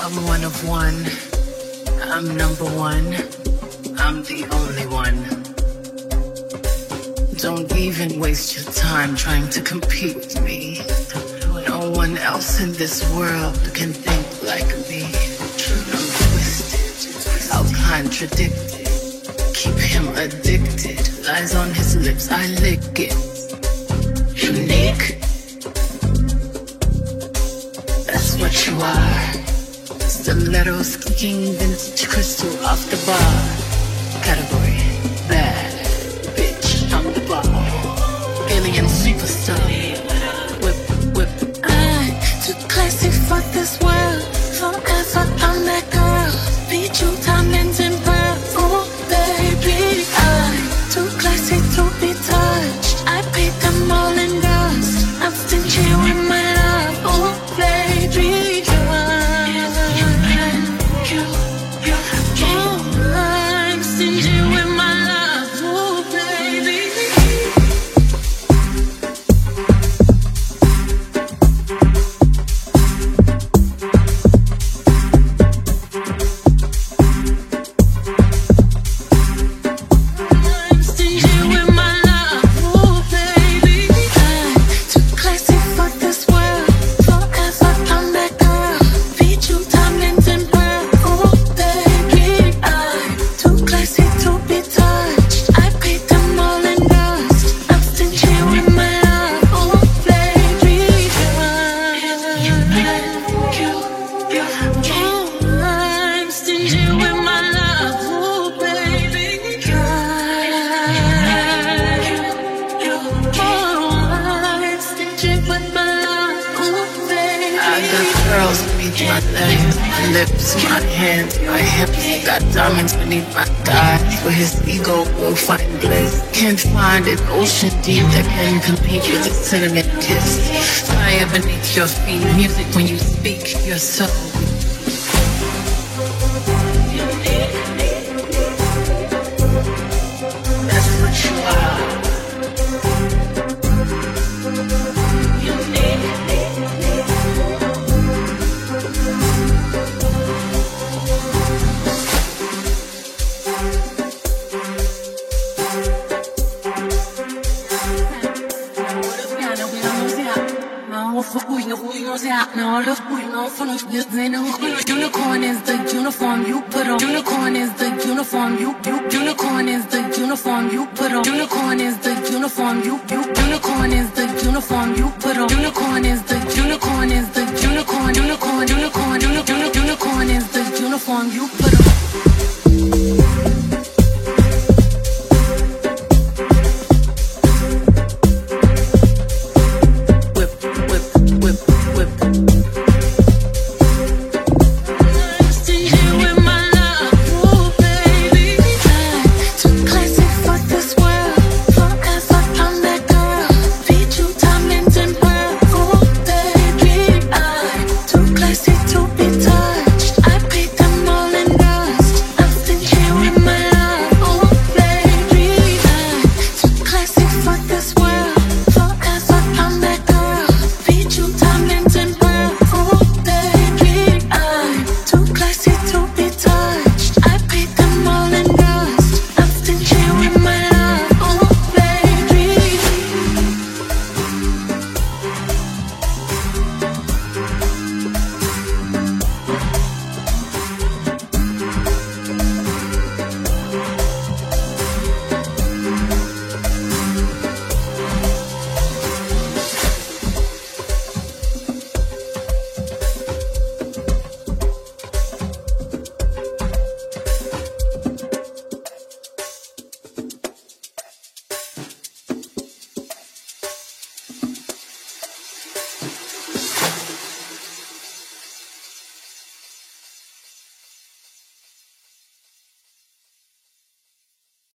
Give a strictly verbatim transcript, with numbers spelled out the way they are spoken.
I'm one of one. I'm number one. I'm the only one. Don't even waste your time trying to compete with me. No one else in this world can think like me. I'm twisted, I'll contradict it. Keep him addicted. Lies on his lips, I lick it. Unique. That's what you are. Stilettos kicking vintage crystal off the bar. Category, bad bitch, I'm the bar. Alien superstar. Whip, whip. I'm too classy for this world. Forever I'm that girl. Beat you diamonds and pearls. Oh baby, I'm too classy to be touched. I paid them all in dust. I'm stingy with my love. Oh baby, my legs, my lips, my hands, my hips. Got diamonds beneath my thighs. Where his ego will find bliss. Can't find an ocean deep that can compete with a cinnamon kiss. Fire beneath your feet, music when you speak your soul. That's what you are. No, the no fun of this unicorn is the uniform you put on. Unicorn is the uniform you you unicorn is the uniform you put on. Unicorn is the uniform you you unicorn is the uniform you put on. Unicorn is the unicorn is the unicorn unicorn unicorn unicorn unicorn is the uniform you put on.